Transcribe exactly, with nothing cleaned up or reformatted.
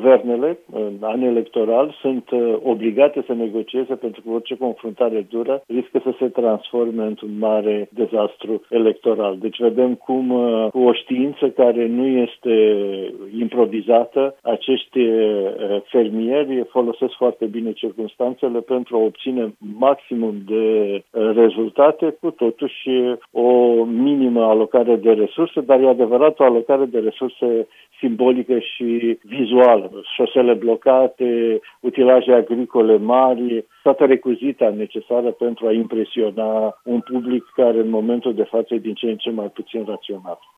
guvernele, în an electoral, sunt obligate să negocieze pentru că orice confruntare dură riscă să se transforme într-un mare dezastru electoral. Deci vedem cum, cu o știință care nu este improvizată, acești fermieri folosesc foarte bine circumstanțele pentru a obține maximum de rezultate, cu totuși o minimă alocare de resurse, dar e adevărat o alocare de resurse simbolică și vizuală. Șosele blocate, utilaje agricole mari, toată recuzita necesară pentru a impresiona un public care în momentul de față e din ce în ce mai puțin rațional.